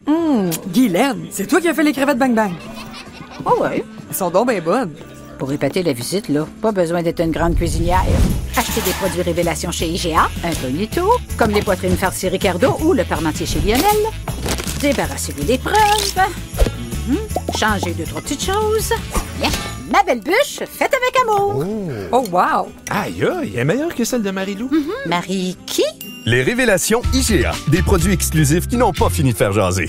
Guylaine, c'est toi qui as fait les crevettes Bang Bang. Oh ouais. Elles sont donc bien bonnes. Pour épater la visite, là, pas besoin d'être une grande cuisinière. Achetez des produits Révélation chez IGA, Incognito, comme les poitrines farcies Ricardo ou le parmentier chez Lionel. Débarrassez-vous des preuves. Changez 2-3 petites choses. Bien. Ma belle bûche, faite avec amour. Oh, wow! Aïe, aïe, elle est meilleure que celle de Marie-Lou. Marie qui? Les révélations IGA, des produits exclusifs qui n'ont pas fini de faire jaser.